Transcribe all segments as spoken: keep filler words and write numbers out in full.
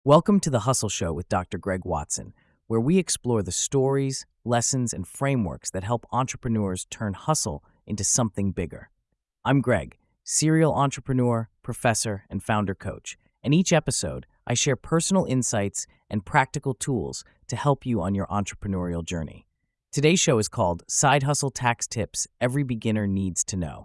Welcome to the Hustle Show with Doctor Greg Watson, where we explore the stories, lessons, and frameworks that help entrepreneurs turn hustle into something bigger. I'm Greg, serial entrepreneur, professor, and founder coach, and each episode, I share personal insights and practical tools to help you on your entrepreneurial journey. Today's show is called Side Hustle Tax Tips Every Beginner Needs to Know.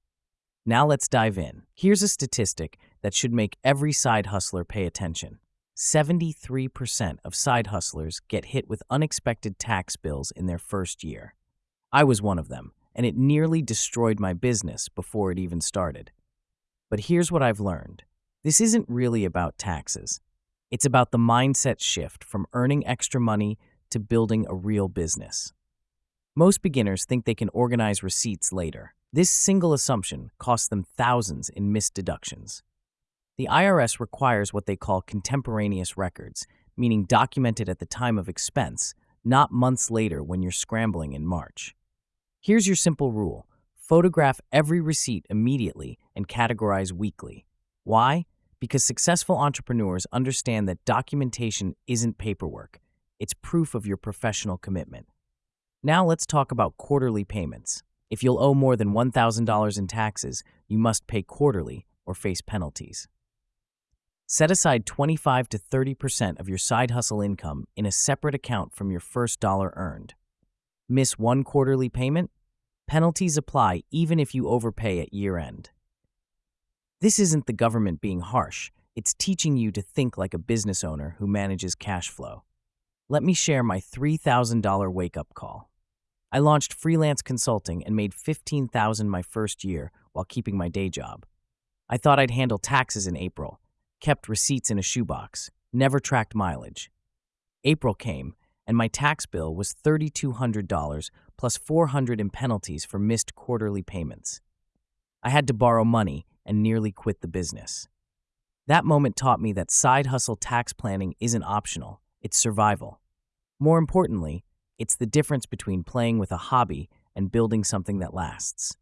Now let's dive in. Here's a statistic that should make every side hustler pay attention. seventy-three percent of side hustlers get hit with unexpected tax bills in their first year. I was one of them, and it nearly destroyed my business before it even started. But here's what I've learned. This isn't really about taxes. It's about the mindset shift from earning extra money to building a real business. Most beginners think they can organize receipts later. This single assumption costs them thousands in missed deductions. The I R S requires what they call contemporaneous records, meaning documented at the time of expense, not months later when you're scrambling in March. Here's your simple rule. Photograph every receipt immediately and categorize weekly. Why? Because successful entrepreneurs understand that documentation isn't paperwork. It's proof of your professional commitment. Now let's talk about quarterly payments. If you'll owe more than one thousand dollars in taxes, you must pay quarterly or face penalties. Set aside twenty-five to thirty percent of your side hustle income in a separate account from your first dollar earned. Miss one quarterly payment? Penalties apply even if you overpay at year end. This isn't the government being harsh. It's teaching you to think like a business owner who manages cash flow. Let me share my three thousand dollars wake-up call. I launched freelance consulting and made fifteen thousand dollars my first year while keeping my day job. I thought I'd handle taxes in April. Kept receipts in a shoebox, never tracked mileage. April came, and my tax bill was three thousand two hundred dollars plus four hundred dollars in penalties for missed quarterly payments. I had to borrow money and nearly quit the business. That moment taught me that side hustle tax planning isn't optional, it's survival. More importantly, it's the difference between playing with a hobby and building something that lasts.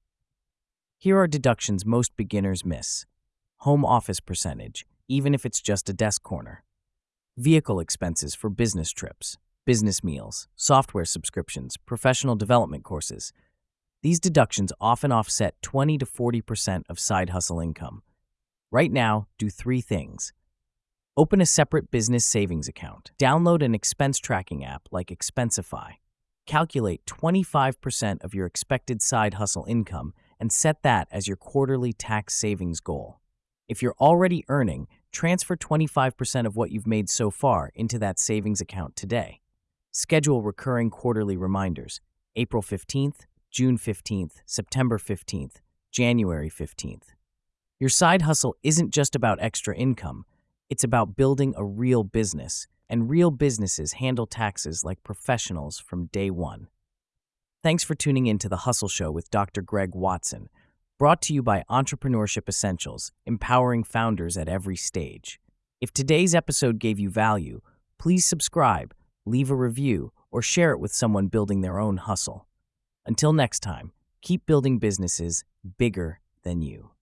Here are deductions most beginners miss. Home office percentage, even if it's just a desk corner. Vehicle expenses for business trips, business meals, software subscriptions, professional development courses. These deductions often offset twenty to forty percent of side hustle income. Right now, do three things. Open a separate business savings account. Download an expense tracking app like Expensify. Calculate twenty-five percent of your expected side hustle income and set that as your quarterly tax savings goal. If you're already earning, transfer twenty-five percent of what you've made so far into that savings account today. Schedule recurring quarterly reminders, April fifteenth, June fifteenth, September fifteenth, January fifteenth. Your side hustle isn't just about extra income, it's about building a real business, and real businesses handle taxes like professionals from day one. Thanks for tuning in to The Hustle Show with Doctor Greg Watson. Brought to you by Entrepreneurship Essentials, empowering founders at every stage. If today's episode gave you value, please subscribe, leave a review, or share it with someone building their own hustle. Until next time, keep building businesses bigger than you.